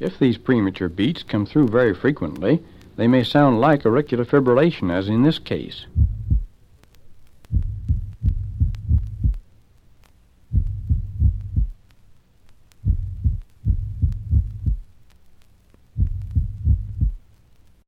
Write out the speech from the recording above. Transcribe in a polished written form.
If these premature beats come through very frequently, they may sound like auricular fibrillation, as in this case.